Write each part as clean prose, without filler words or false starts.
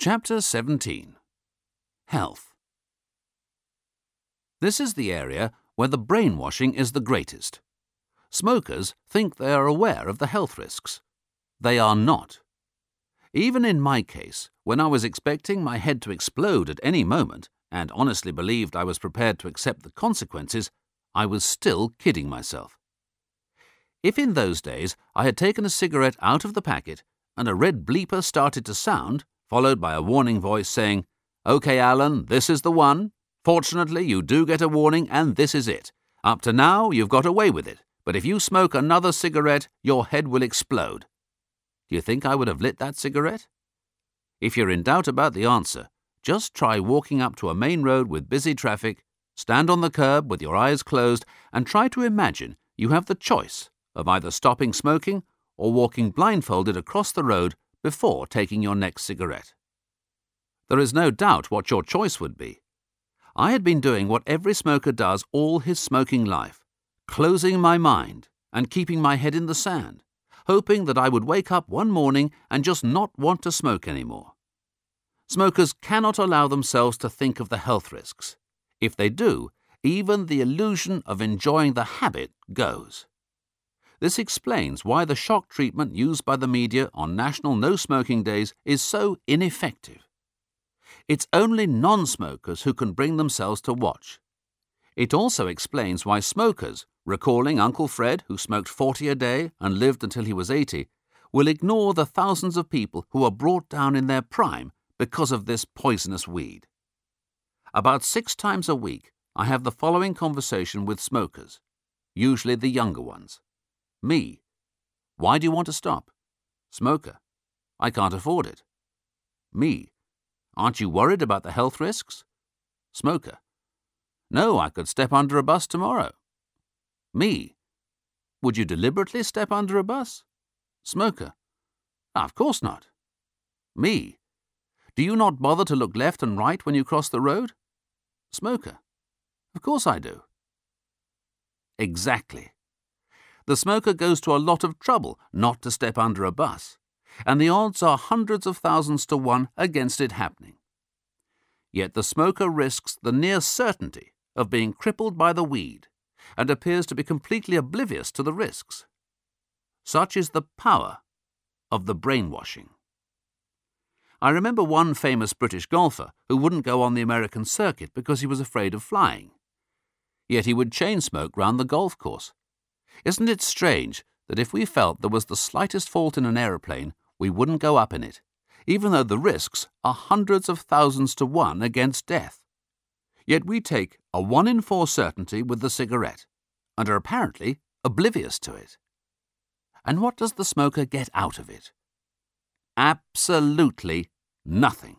Chapter 17. Health. This is the area where the brainwashing is the greatest. Smokers think they are aware of the health risks. They are not. Even in my case, when I was expecting my head to explode at any moment and honestly believed I was prepared to accept the consequences, I was still kidding myself. If in those days I had taken a cigarette out of the packet and a red bleeper started to sound, followed by a warning voice saying, "Okay, Alan, this is the one. Fortunately, you do get a warning and this is it. Up to now, you've got away with it, but if you smoke another cigarette, your head will explode." Do you think I would have lit that cigarette? If you're in doubt about the answer, just try walking up to a main road with busy traffic, stand on the curb with your eyes closed, and try to imagine you have the choice of either stopping smoking or walking blindfolded across the road before taking your next cigarette. There is no doubt what your choice would be. I had been doing what every smoker does all his smoking life, closing my mind and keeping my head in the sand, hoping that I would wake up one morning and just not want to smoke anymore. Smokers cannot allow themselves to think of the health risks. If they do, even the illusion of enjoying the habit goes. This explains why the shock treatment used by the media on National No Smoking Days is so ineffective. It's only non-smokers who can bring themselves to watch. It also explains why smokers, recalling Uncle Fred, who smoked 40 a day and lived until he was 80, will ignore the thousands of people who are brought down in their prime because of this poisonous weed. About 6 times a week, I have the following conversation with smokers, usually the younger ones. Me: "Why do you want to stop?" Smoker: "I can't afford it." Me: "Aren't you worried about the health risks?" Smoker: "No, I could step under a bus tomorrow." Me: "Would you deliberately step under a bus?" Smoker: "Of course not." Me: "Do you not bother to look left and right when you cross the road?" Smoker: "Of course I do." Exactly. The smoker goes to a lot of trouble not to step under a bus, and the odds are hundreds of thousands to 1 against it happening. Yet the smoker risks the near certainty of being crippled by the weed and appears to be completely oblivious to the risks. Such is the power of the brainwashing. I remember one famous British golfer who wouldn't go on the American circuit because he was afraid of flying. Yet he would chain smoke round the golf course. Isn't it strange that if we felt there was the slightest fault in an aeroplane, we wouldn't go up in it, even though the risks are hundreds of thousands to 1 against death? Yet we take a 1 in 4 certainty with the cigarette, and are apparently oblivious to it. And what does the smoker get out of it? Absolutely nothing.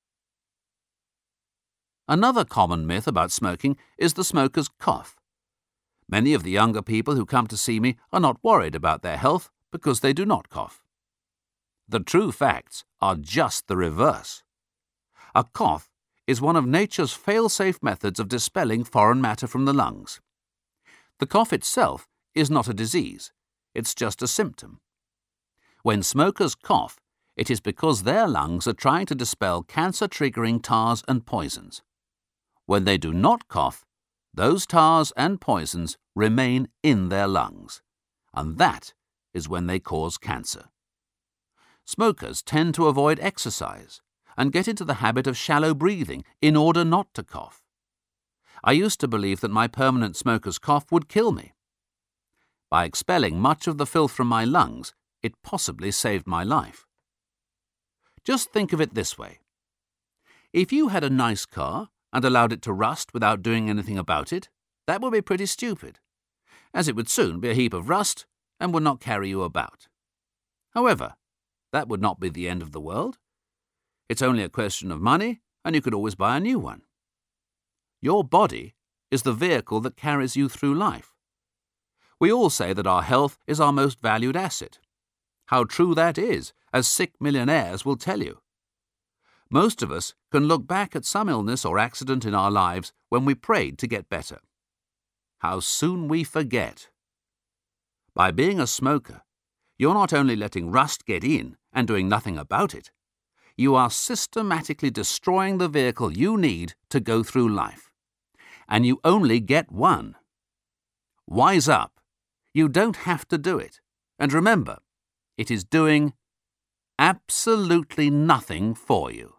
Another common myth about smoking is the smoker's cough. Many of the younger people who come to see me are not worried about their health because they do not cough. The true facts are just the reverse. A cough is one of nature's fail-safe methods of dispelling foreign matter from the lungs. The cough itself is not a disease, it's just a symptom. When smokers cough, it is because their lungs are trying to dispel cancer-triggering tars and poisons. When they do not cough, those tars and poisons remain in their lungs, and that is when they cause cancer. Smokers tend to avoid exercise and get into the habit of shallow breathing in order not to cough. I used to believe that my permanent smoker's cough would kill me. By expelling much of the filth from my lungs, it possibly saved my life. Just think of it this way. If you had a nice car and allowed it to rust without doing anything about it, that would be pretty stupid, as it would soon be a heap of rust and would not carry you about. However, that would not be the end of the world. It's only a question of money, and you could always buy a new one. Your body is the vehicle that carries you through life. We all say that our health is our most valued asset. How true that is, as sick millionaires will tell you. Most of us can look back at some illness or accident in our lives when we prayed to get better. How soon we forget. By being a smoker, you're not only letting rust get in and doing nothing about it, you are systematically destroying the vehicle you need to go through life. And you only get one. Wise up. You don't have to do it. And remember, it is doing absolutely nothing for you.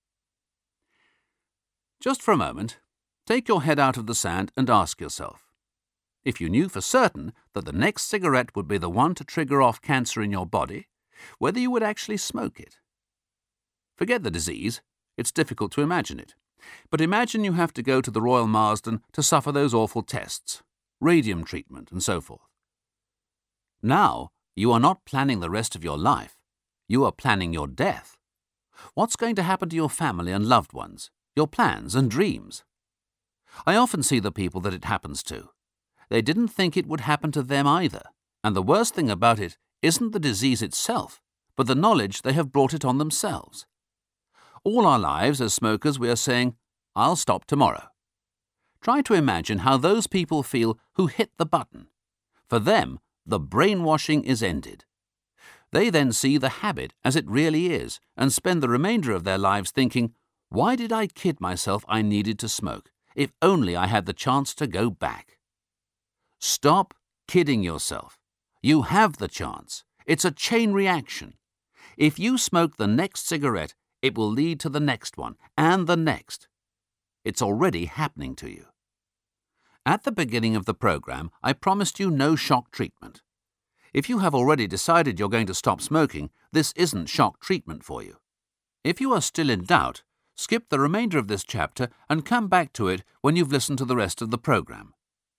Just for a moment, take your head out of the sand and ask yourself, if you knew for certain that the next cigarette would be the one to trigger off cancer in your body, whether you would actually smoke it. Forget the disease, it's difficult to imagine it. But imagine you have to go to the Royal Marsden to suffer those awful tests, radium treatment and so forth. Now, you are not planning the rest of your life, you are planning your death. What's going to happen to your family and loved ones, your plans and dreams? I often see the people that it happens to. They didn't think it would happen to them either, and the worst thing about it isn't the disease itself, but the knowledge they have brought it on themselves. All our lives as smokers we are saying, I'll stop tomorrow. Try to imagine how those people feel who hit the button. For them, the brainwashing is ended. They then see the habit as it really is and spend the remainder of their lives thinking, why did I kid myself I needed to smoke? If only I had the chance to go back. Stop kidding yourself. You have the chance. It's a chain reaction. If you smoke the next cigarette, it will lead to the next one and the next. It's already happening to you. At the beginning of the program, I promised you no shock treatment. If you have already decided you're going to stop smoking, this isn't shock treatment for you. If you are still in doubt, skip the remainder of this chapter and come back to it when you've listened to the rest of the program.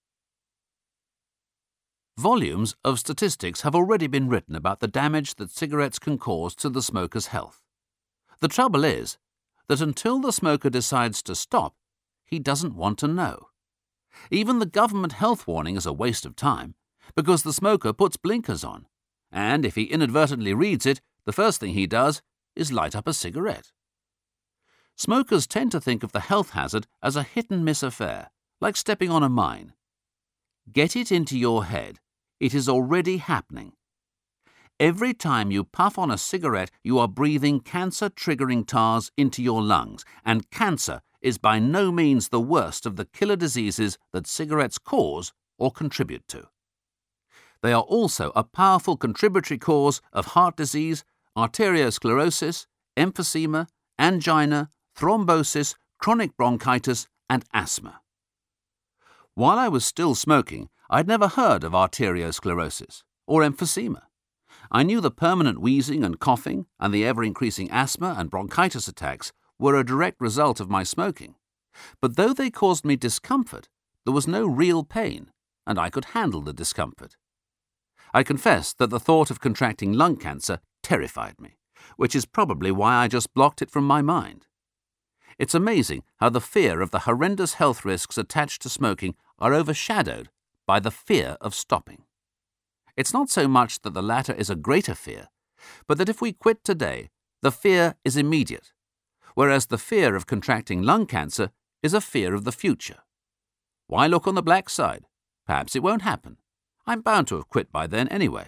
Volumes of statistics have already been written about the damage that cigarettes can cause to the smoker's health. The trouble is that until the smoker decides to stop, he doesn't want to know. Even the government health warning is a waste of time, because the smoker puts blinkers on, and if he inadvertently reads it, the first thing he does is light up a cigarette. Smokers tend to think of the health hazard as a hit-and-miss affair, like stepping on a mine. Get it into your head. It is already happening. Every time you puff on a cigarette, you are breathing cancer-triggering tars into your lungs, and cancer is by no means the worst of the killer diseases that cigarettes cause or contribute to. They are also a powerful contributory cause of heart disease, arteriosclerosis, emphysema, angina, thrombosis, chronic bronchitis, and asthma. While I was still smoking, I'd never heard of arteriosclerosis or emphysema. I knew the permanent wheezing and coughing and the ever-increasing asthma and bronchitis attacks were a direct result of my smoking. But though they caused me discomfort, there was no real pain, and I could handle the discomfort. I confess that the thought of contracting lung cancer terrified me, which is probably why I just blocked it from my mind. It's amazing how the fear of the horrendous health risks attached to smoking are overshadowed by the fear of stopping. It's not so much that the latter is a greater fear, but that if we quit today, the fear is immediate, whereas the fear of contracting lung cancer is a fear of the future. Why look on the black side? Perhaps it won't happen. I'm bound to have quit by then anyway.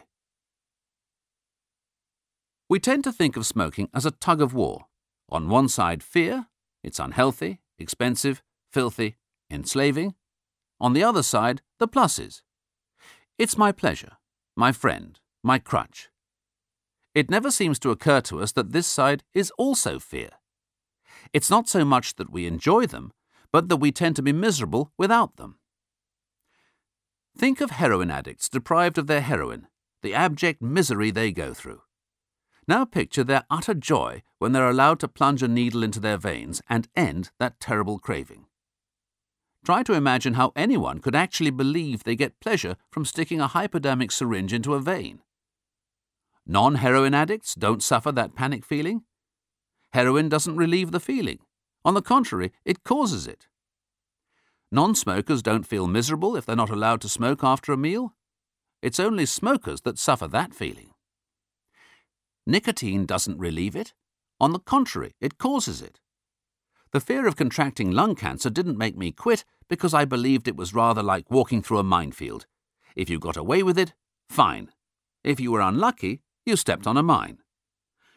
We tend to think of smoking as a tug of war. On one side, fear. It's unhealthy, expensive, filthy, enslaving. On the other side, the pluses. It's my pleasure, my friend, my crutch. It never seems to occur to us that this side is also fear. It's not so much that we enjoy them, but that we tend to be miserable without them. Think of heroin addicts deprived of their heroin, the abject misery they go through. Now picture their utter joy when they're allowed to plunge a needle into their veins and end that terrible craving. Try to imagine how anyone could actually believe they get pleasure from sticking a hypodermic syringe into a vein. Non-heroin addicts don't suffer that panic feeling. Heroin doesn't relieve the feeling. On the contrary, it causes it. Non-smokers don't feel miserable if they're not allowed to smoke after a meal. It's only smokers that suffer that feeling. Nicotine doesn't relieve it. On the contrary, it causes it. The fear of contracting lung cancer didn't make me quit because I believed it was rather like walking through a minefield. If you got away with it, fine. If you were unlucky, you stepped on a mine.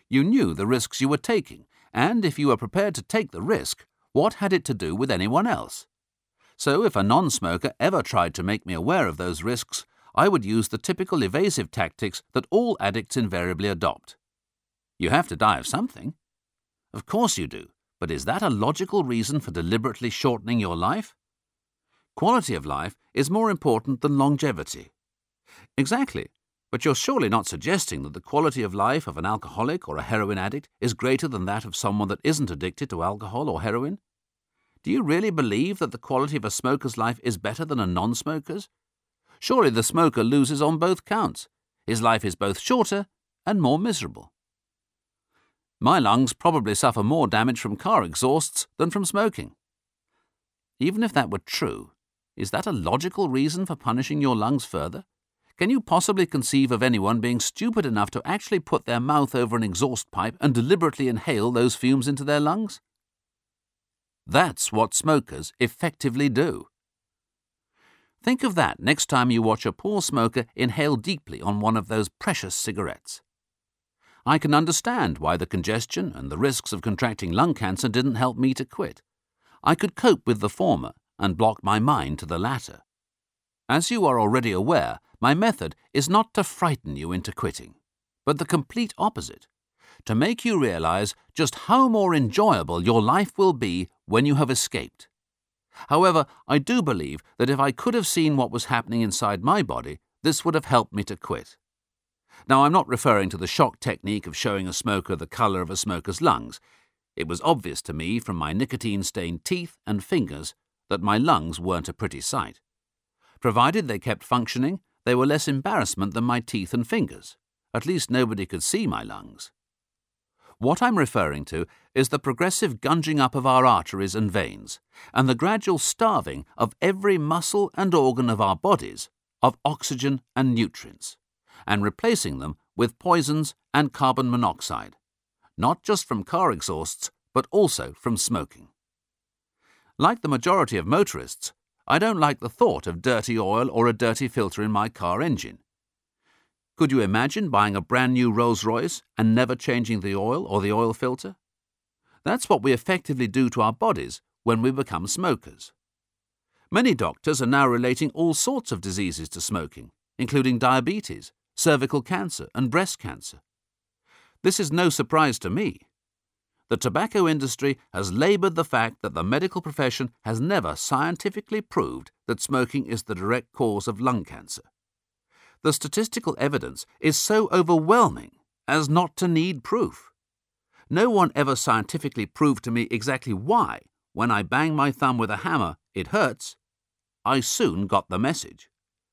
You knew the risks you were taking, and if you were prepared to take the risk, what had it to do with anyone else? So if a non-smoker ever tried to make me aware of those risks, I would use the typical evasive tactics that all addicts invariably adopt. You have to die of something. Of course you do, but is that a logical reason for deliberately shortening your life? Quality of life is more important than longevity. Exactly, but you're surely not suggesting that the quality of life of an alcoholic or a heroin addict is greater than that of someone that isn't addicted to alcohol or heroin? Do you really believe that the quality of a smoker's life is better than a non-smoker's? Surely the smoker loses on both counts. His life is both shorter and more miserable. My lungs probably suffer more damage from car exhausts than from smoking. Even if that were true, is that a logical reason for punishing your lungs further? Can you possibly conceive of anyone being stupid enough to actually put their mouth over an exhaust pipe and deliberately inhale those fumes into their lungs? That's what smokers effectively do. Think of that next time you watch a poor smoker inhale deeply on one of those precious cigarettes. I can understand why the congestion and the risks of contracting lung cancer didn't help me to quit. I could cope with the former and block my mind to the latter. As you are already aware, my method is not to frighten you into quitting, but the complete opposite, to make you realize just how more enjoyable your life will be when you have escaped. However, I do believe that if I could have seen what was happening inside my body, this would have helped me to quit. Now, I'm not referring to the shock technique of showing a smoker the colour of a smoker's lungs. It was obvious to me from my nicotine-stained teeth and fingers that my lungs weren't a pretty sight. Provided they kept functioning, they were less embarrassment than my teeth and fingers. At least nobody could see my lungs. What I'm referring to is the progressive gunging up of our arteries and veins, and the gradual starving of every muscle and organ of our bodies of oxygen and nutrients, and replacing them with poisons and carbon monoxide, not just from car exhausts, but also from smoking. Like the majority of motorists, I don't like the thought of dirty oil or a dirty filter in my car engine. Could you imagine buying a brand new Rolls-Royce and never changing the oil or the oil filter? That's what we effectively do to our bodies when we become smokers. Many doctors are now relating all sorts of diseases to smoking, including diabetes, cervical cancer, and breast cancer. This is no surprise to me. The tobacco industry has laboured the fact that the medical profession has never scientifically proved that smoking is the direct cause of lung cancer. The statistical evidence is so overwhelming as not to need proof. No one ever scientifically proved to me exactly why, when I bang my thumb with a hammer, it hurts. I soon got the message.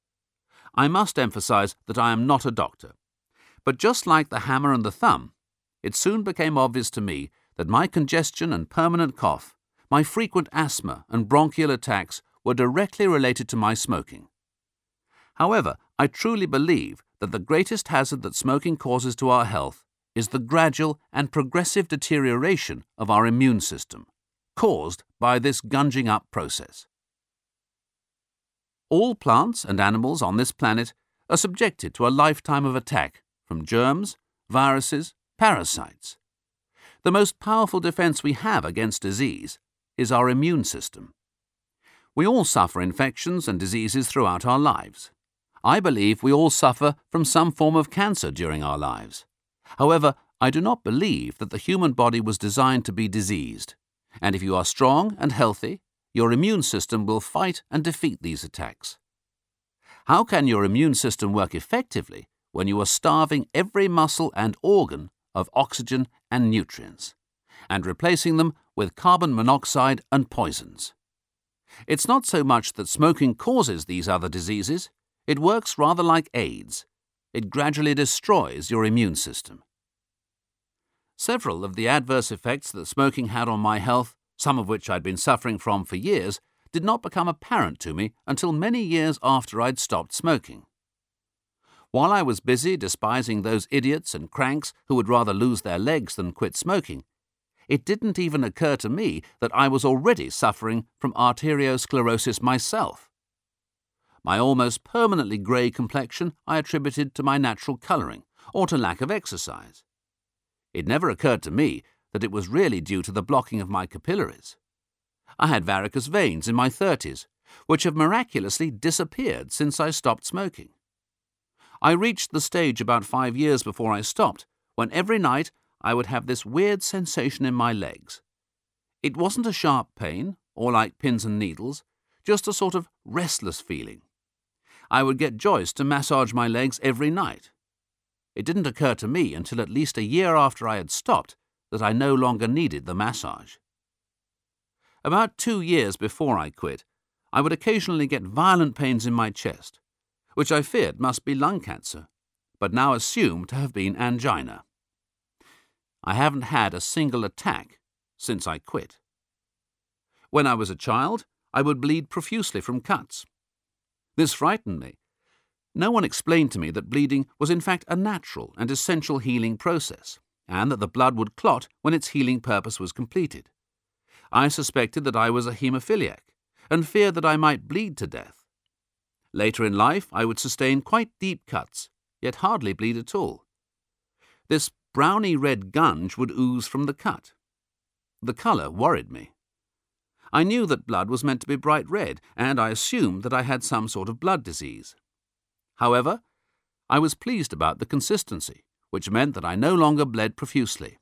I must emphasize that I am not a doctor, but just like the hammer and the thumb, it soon became obvious to me that my congestion and permanent cough, my frequent asthma and bronchial attacks were directly related to my smoking. However, I truly believe that the greatest hazard that smoking causes to our health is the gradual and progressive deterioration of our immune system, caused by this gunging up process. All plants and animals on this planet are subjected to a lifetime of attack from germs, viruses, parasites. The most powerful defense we have against disease is our immune system. We all suffer infections and diseases throughout our lives. I believe we all suffer from some form of cancer during our lives. However, I do not believe that the human body was designed to be diseased, and if you are strong and healthy, your immune system will fight and defeat these attacks. How can your immune system work effectively when you are starving every muscle and organ of oxygen and nutrients, and replacing them with carbon monoxide and poisons? It's not so much that smoking causes these other diseases, it works rather like AIDS. It gradually destroys your immune system. Several of the adverse effects that smoking had on my health, some of which I'd been suffering from for years, did not become apparent to me until many years after I'd stopped smoking. While I was busy despising those idiots and cranks who would rather lose their legs than quit smoking, it didn't even occur to me that I was already suffering from arteriosclerosis myself. My almost permanently grey complexion I attributed to my natural colouring or to lack of exercise. It never occurred to me that it was really due to the blocking of my capillaries. I had varicose veins in my 30s, which have miraculously disappeared since I stopped smoking. I reached the stage about 5 years before I stopped, when every night I would have this weird sensation in my legs. It wasn't a sharp pain, or like pins and needles, just a sort of restless feeling. I would get Joyce to massage my legs every night. It didn't occur to me until at least a year after I had stopped that I no longer needed the massage. About 2 years before I quit, I would occasionally get violent pains in my chest, which I feared must be lung cancer, but now assume to have been angina. I haven't had a single attack since I quit. When I was a child, I would bleed profusely from cuts. This frightened me. No one explained to me that bleeding was in fact a natural and essential healing process, and that the blood would clot when its healing purpose was completed. I suspected that I was a haemophiliac, and feared that I might bleed to death. Later in life, I would sustain quite deep cuts, yet hardly bleed at all. This browny red gunge would ooze from the cut. The colour worried me. I knew that blood was meant to be bright red, and I assumed that I had some sort of blood disease. However, I was pleased about the consistency, which meant that I no longer bled profusely.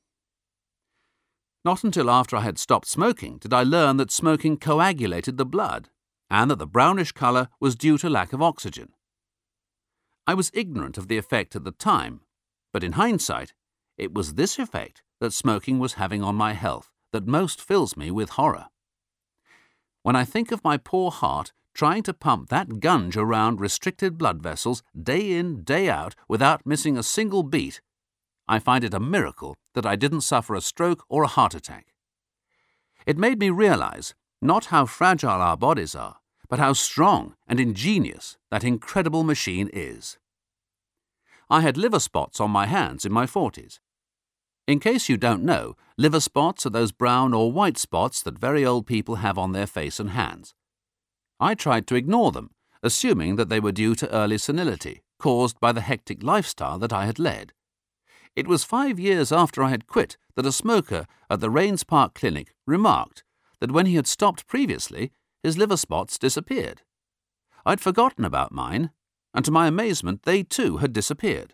Not until after I had stopped smoking did I learn that smoking coagulated the blood, and that the brownish colour was due to lack of oxygen. I was ignorant of the effect at the time, but in hindsight, it was this effect that smoking was having on my health that most fills me with horror. When I think of my poor heart trying to pump that gunge around restricted blood vessels day in, day out without missing a single beat, I find it a miracle that I didn't suffer a stroke or a heart attack. It made me realize not how fragile our bodies are, but how strong and ingenious that incredible machine is. I had liver spots on my hands in my 40s. In case you don't know, liver spots are those brown or white spots that very old people have on their face and hands. I tried to ignore them, assuming that they were due to early senility, caused by the hectic lifestyle that I had led. It was 5 years after I had quit that a smoker at the Rains Park Clinic remarked that when he had stopped previously, his liver spots disappeared. I'd forgotten about mine, and to my amazement they too had disappeared.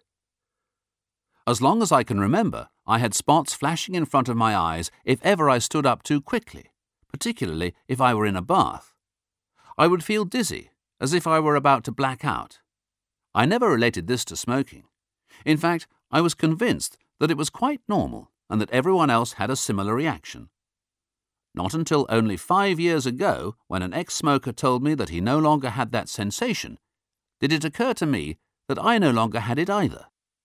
As long as I can remember, I had spots flashing in front of my eyes if ever I stood up too quickly, particularly if I were in a bath. I would feel dizzy, as if I were about to black out. I never related this to smoking. In fact, I was convinced that it was quite normal and that everyone else had a similar reaction. Not until only 5 years ago, when an ex-smoker told me that he no longer had that sensation, did it occur to me that I no longer had it either.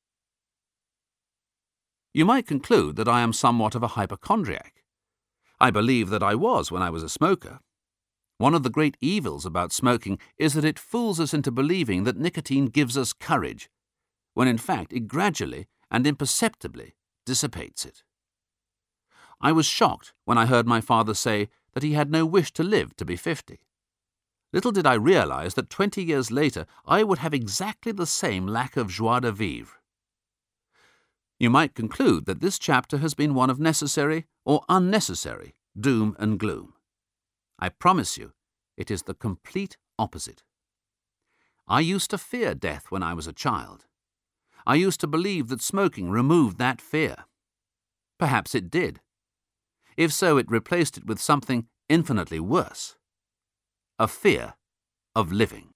You might conclude that I am somewhat of a hypochondriac. I believe that I was when I was a smoker. One of the great evils about smoking is that it fools us into believing that nicotine gives us courage, when in fact it gradually and imperceptibly dissipates it. I was shocked when I heard my father say that he had no wish to live to be 50. Little did I realize that 20 years later I would have exactly the same lack of joie de vivre. You might conclude that this chapter has been one of necessary or unnecessary doom and gloom. I promise you, it is the complete opposite. I used to fear death when I was a child. I used to believe that smoking removed that fear. Perhaps it did. If so, it replaced it with something infinitely worse: a fear of living.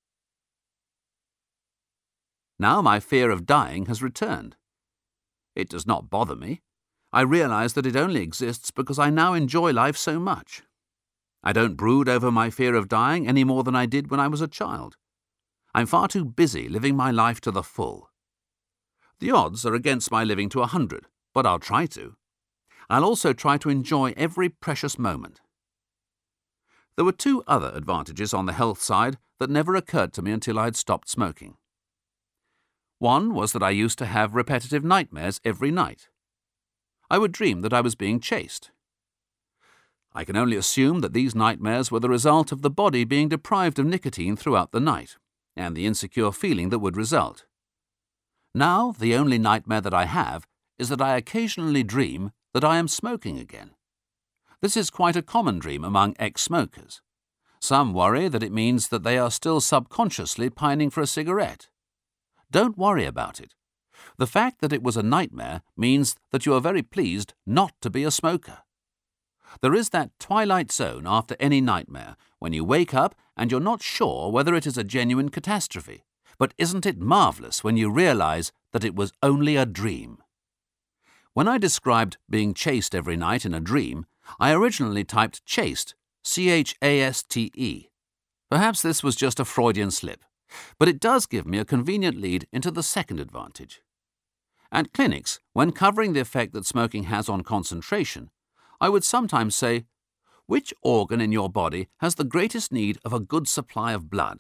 Now my fear of dying has returned. It does not bother me. I realize that it only exists because I now enjoy life so much. I don't brood over my fear of dying any more than I did when I was a child. I'm far too busy living my life to the full. The odds are against my living to 100, but I'll try to. I'll also try to enjoy every precious moment. There were 2 other advantages on the health side that never occurred to me until I'd stopped smoking. One was that I used to have repetitive nightmares every night. I would dream that I was being chased. I can only assume that these nightmares were the result of the body being deprived of nicotine throughout the night, and the insecure feeling that would result. Now, the only nightmare that I have is that I occasionally dream that I am smoking again. This is quite a common dream among ex-smokers. Some worry that it means that they are still subconsciously pining for a cigarette. Don't worry about it. The fact that it was a nightmare means that you are very pleased not to be a smoker. There is that twilight zone after any nightmare when you wake up and you're not sure whether it is a genuine catastrophe. But isn't it marvellous when you realise that it was only a dream? When I described being chased every night in a dream, I originally typed chased, C-H-A-S-T-E. Perhaps this was just a Freudian slip, but it does give me a convenient lead into the second advantage. At clinics, when covering the effect that smoking has on concentration, I would sometimes say, which organ in your body has the greatest need of a good supply of blood?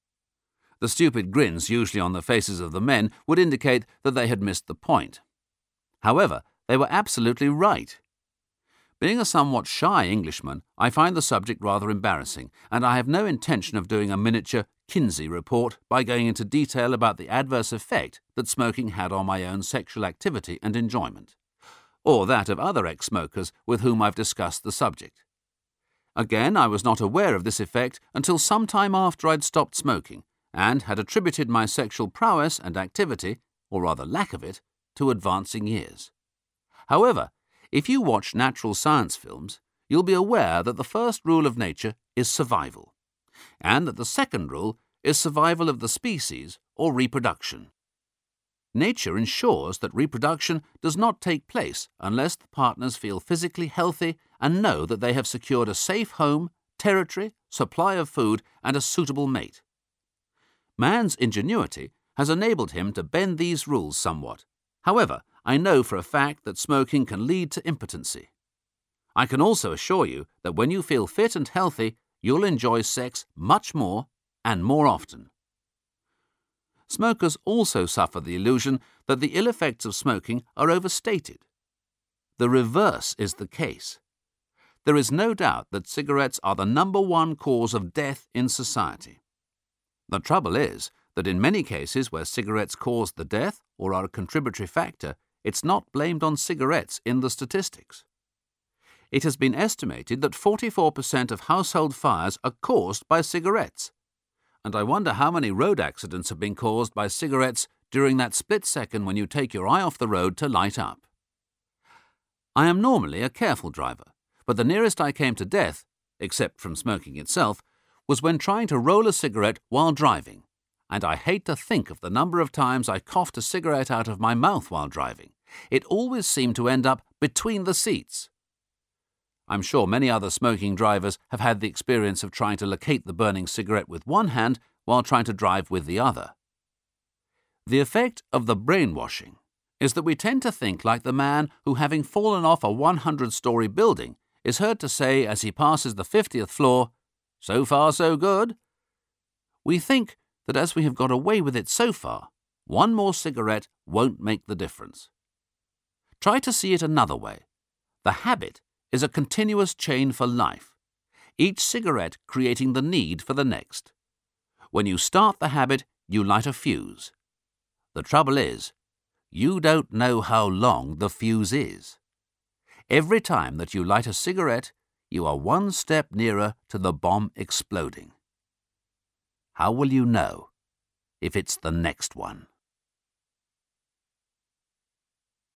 The stupid grins usually on the faces of the men would indicate that they had missed the point. However, they were absolutely right. Being a somewhat shy Englishman, I find the subject rather embarrassing, and I have no intention of doing a miniature Kinsey report by going into detail about the adverse effect that smoking had on my own sexual activity and enjoyment, or that of other ex-smokers with whom I've discussed the subject. Again, I was not aware of this effect until some time after I'd stopped smoking, and had attributed my sexual prowess and activity, or rather lack of it, to advancing years. However, if you watch natural science films, you'll be aware that the first rule of nature is survival, and that the second rule is survival of the species or reproduction. Nature ensures that reproduction does not take place unless the partners feel physically healthy and know that they have secured a safe home, territory, supply of food, and a suitable mate. Man's ingenuity has enabled him to bend these rules somewhat. However, I know for a fact that smoking can lead to impotency. I can also assure you that when you feel fit and healthy, you'll enjoy sex much more and more often. Smokers also suffer the illusion that the ill effects of smoking are overstated. The reverse is the case. There is no doubt that cigarettes are the #1 cause of death in society. The trouble is that in many cases where cigarettes cause the death or are a contributory factor, it's not blamed on cigarettes in the statistics. It has been estimated that 44% of household fires are caused by cigarettes, and I wonder how many road accidents have been caused by cigarettes during that split second when you take your eye off the road to light up. I am normally a careful driver, but the nearest I came to death, except from smoking itself, was when trying to roll a cigarette while driving, and I hate to think of the number of times I coughed a cigarette out of my mouth while driving. It always seemed to end up between the seats. I'm sure many other smoking drivers have had the experience of trying to locate the burning cigarette with one hand while trying to drive with the other. The effect of the brainwashing is that we tend to think like the man who, having fallen off a 100-story building, is heard to say as he passes the 50th floor, "So far, so good." We think that as we have got away with it so far, one more cigarette won't make the difference. Try to see it another way. The habit is a continuous chain for life, each cigarette creating the need for the next. When you start the habit, you light a fuse. The trouble is, you don't know how long the fuse is. Every time that you light a cigarette, you are one step nearer to the bomb exploding. How will you know if it's the next one?